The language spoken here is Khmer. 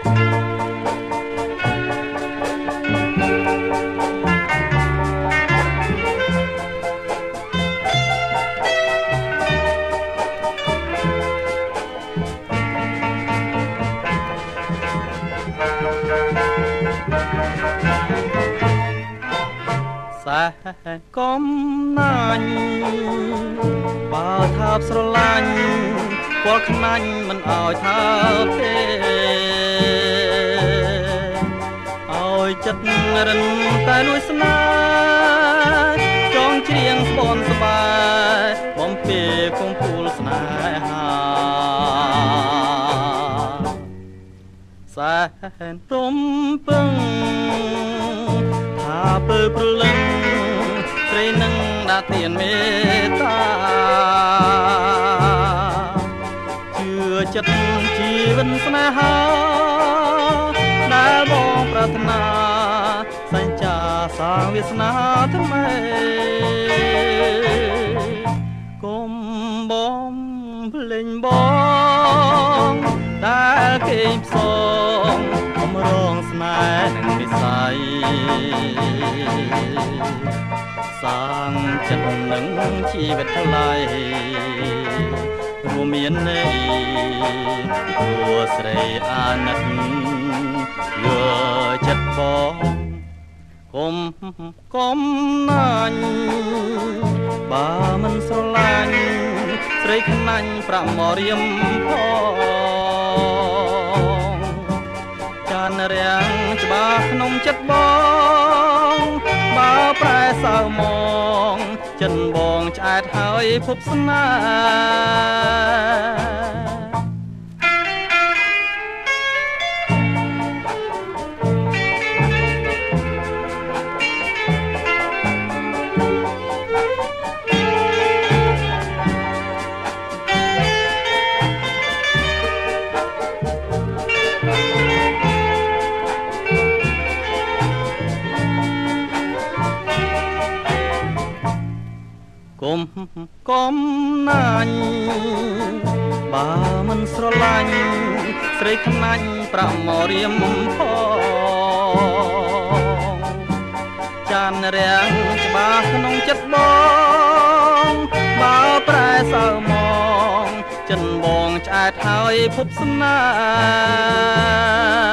แสนก้มนาញបើថាបស្រឡាញ់ពលខ្នាញ់មិនអោយថាបទេអោយចិត្តរិនតែនួយស្នេហ៍ចងច្រៀងស្បនស្បាយបំពេគំពូលស្នេហាแสนរំពឹងថាពើព្រលឹងស្រីនឹងដាក់ទានមេត្តាជឿចិត្តជីវិតស្នេហាដែលបងប្រាថ្នាសញ្ចាសាងវាសនាថ្មីគុំបងភ្លេងបងដែលគេផ្សងបំរងស្នេហ៍នឹងនិស័យសាងចិត្តនឹងជីវិតថ្លៃរួមមានន័យគួស្រីអាណិតយកចិត្តបងគុំណាញ់បើមិនស្រឡាញ់ស្រីខ្នាញ់ប្រាក់មករៀមផងចានរាំងច្បាស់ក្នុងចិត្តបងបើប្រែសៅមកចិនបងឆ្អែតហើយភពស្នេគុំណាញ់បើមិនស្រឡាញ់ស្រីខ្នាញ់ប្រាក់មករៀមផងចានរាំងច្បាស់ក្នុងចិត្តបងបើប្រែសៅមកចិនបងឆ្អែតហើយភពស្នេហ៍